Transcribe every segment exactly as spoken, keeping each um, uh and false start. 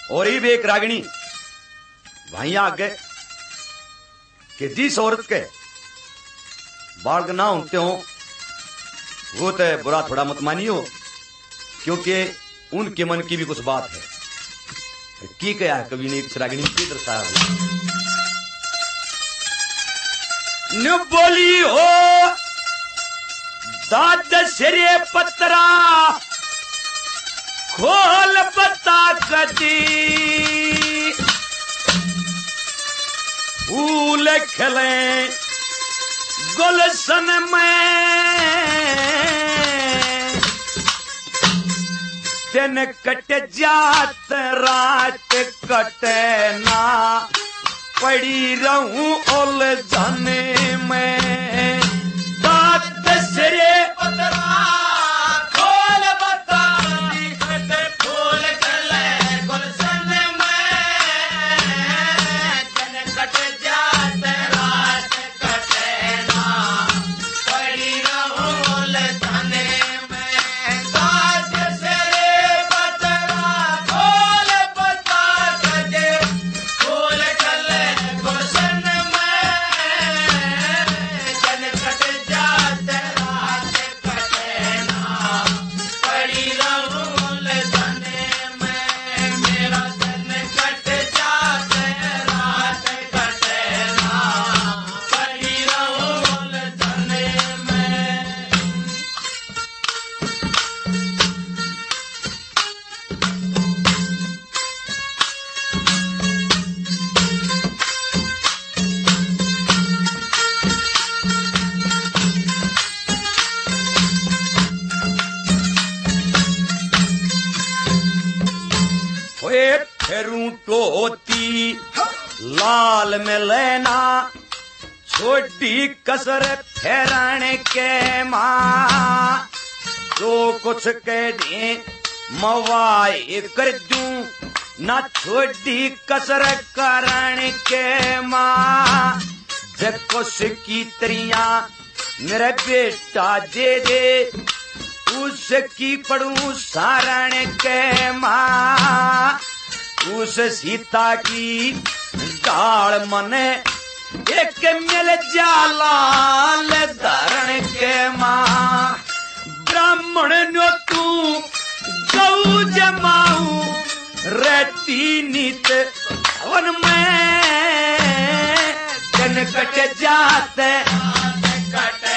और ही भी एक रागिणी भाई आगे कि जिस औरत के बाल ना होते हो वो तो बुरा थोड़ा मत मानियो, क्योंकि उनके मन की भी कुछ बात है। की क्या है कवि ने इस रागिणी की दर्शाया न बोली हो दाद सिरे पतरा खोल बता कदी फूल खिले गुलशन में दिन कट जात रात कटे ना पड़ी रहूं उलझन में दाद सिरे पतरा खोल बता फूल खिले गुलशन में दिन कट जात रात कटे ना पड़ी रहूं उलझन में दाद सिरे पतरा खोल बता कदे फूल खिले गुलशन में दिन कट जात रात कटे ना पड़ी रहूं उलझन में मेरा दिन कट जात रात कटे ना पड़ी रहूं उलझन में। होए फेरू टोती लाल में लेना छोटी कसर फेरण के माँ जो कुछ कह दे मवाए कर दूं ना छोटी कसर करण के माँ जब कुछ की तरिया मेरा बेटा दे दे उसकी पढ़ू सारण के माँ उस सीता की डाल मने एक मिल जालाल धरण के माँ ब्राह्मण नो तू गौ जमाऊ रहती नित हवन में दिन कट जाते कटे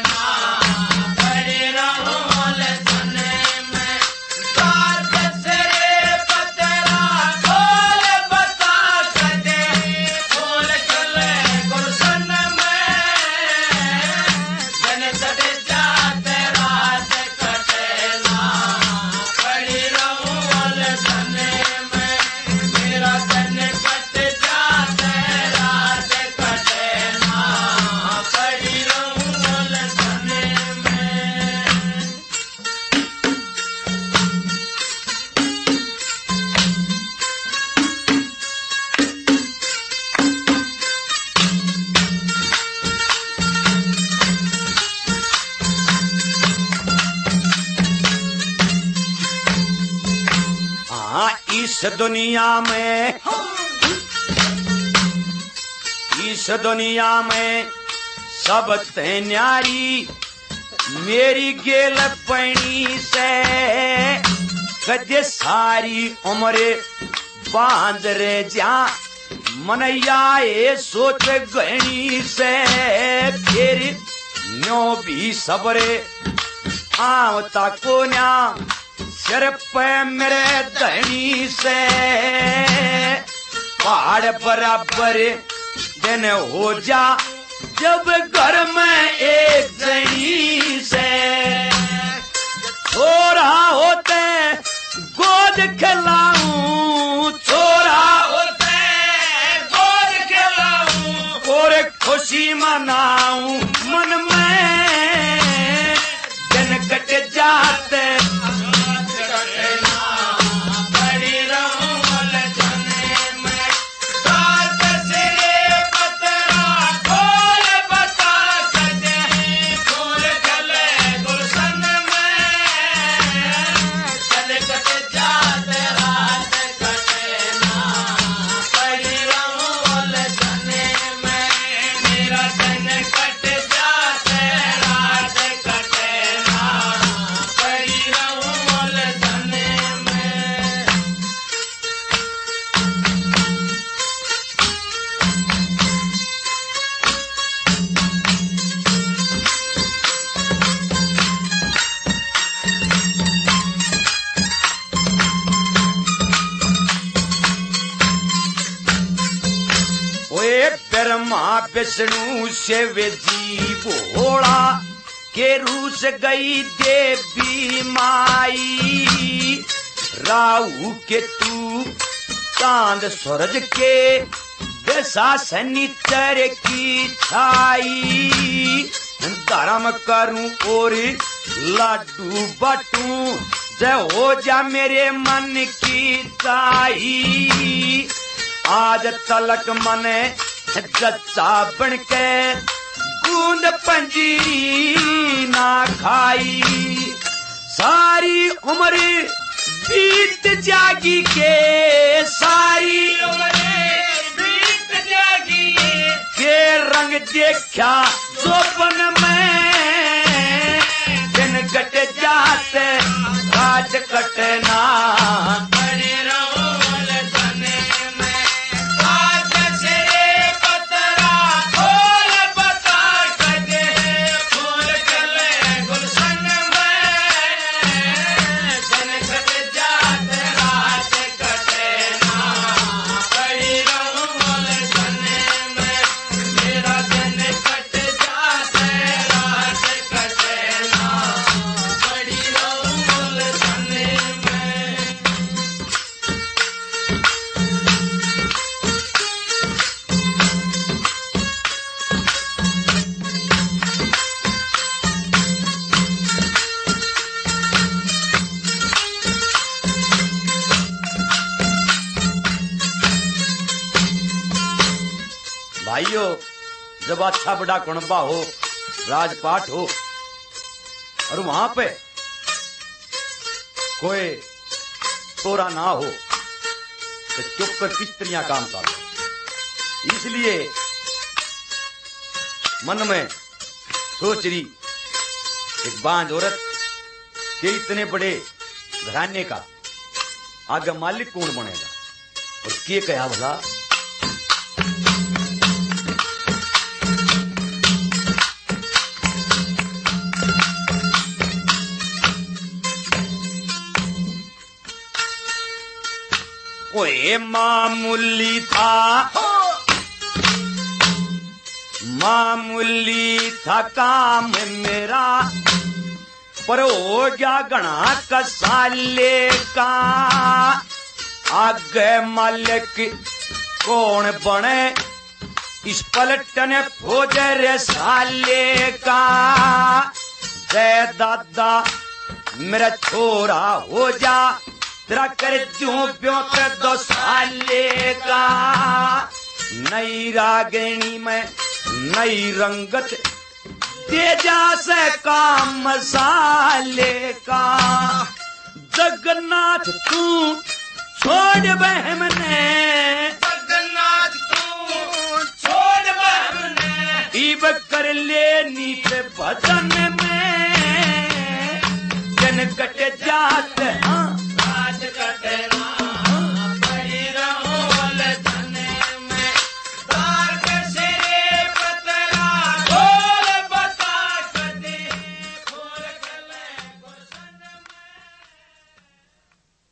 इस दुनिया में इस दुनिया में सब ते न्यारी मेरी गेल पैनी से कदे सारी उम्र बांध रे जा मनैया ये सोच गहनी से फिर न्यो भी सबरे आवता को न्या सिर पे मेरे दहनी से पहाड़ बराबर दिन हो जा जब घर में एक जनी से छोरा होते गोद खिलाऊं छोरा होते गोद खिलाऊं और खुशी मनाऊं मन में दिन कट जाते ब्रह्मा विष्णु शिव जी भोला के रूस गई देवी माई। राहु के तू चांद सूरज के दशा शनिचर की छाई। धर्म करूं और लाडू बटू जय हो जा मेरे मन की चाही। आज तलक मने जच्चा बन के गूंद पंजीरी ना खाई। सारी उम्र बीत जागी के सारी उम्र बीत जागी के रंग देखा सोपन में दिन कट जाते रात कटना। बड़े रोल तने में आज से पतरा खोल बता कटे फूल कले गुलशन में दिन कट जाते रात कटना। बड़ी रोल तने में मेरा दिन कट जाते रात कटना। बड़ी रोल तने में भाइयों, जब अच्छा बड़ा कुणबा हो, राजपाट हो और वहां पे कोई तोरा ना हो तो चुप कर किस तरह काम कर। इसलिए मन में सोच रही एक बांझ औरत के इतने बड़े घराने का आगे मालिक कौन बनेगा और के कहा भला। ओए मामूली था मामूली था काम मेरा पर हो गया घना कसाले का। आगे मालिक कौन बने इस पलटन फौजर साले का। जय दादा मेरा छोरा हो जा तेरा कर दूं प्योर दो साले का। नई रागिणी में नई रंगत दे जा से काम मसाले का। जगन्नाथ तू छोड़ बहम ने जगन्नाथ तू छोड़ बहम ने इब कर ले नीचे भजन में जन कट जात हाँ